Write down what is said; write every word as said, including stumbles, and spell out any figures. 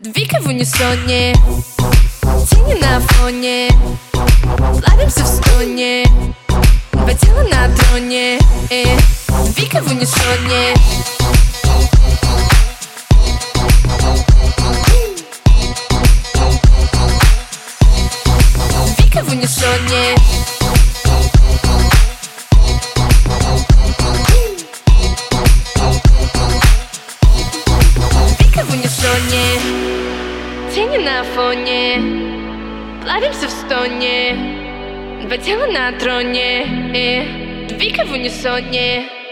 Двійка в унісоні, тіні на фоні, ладимся в стоні, два тіла на троні. Двійка в унісоні. Двійка в унісоні. Двійка в унісоні, тіні на фоні, плавимся в стоні, два тіла на троні. Двійка в унісоні.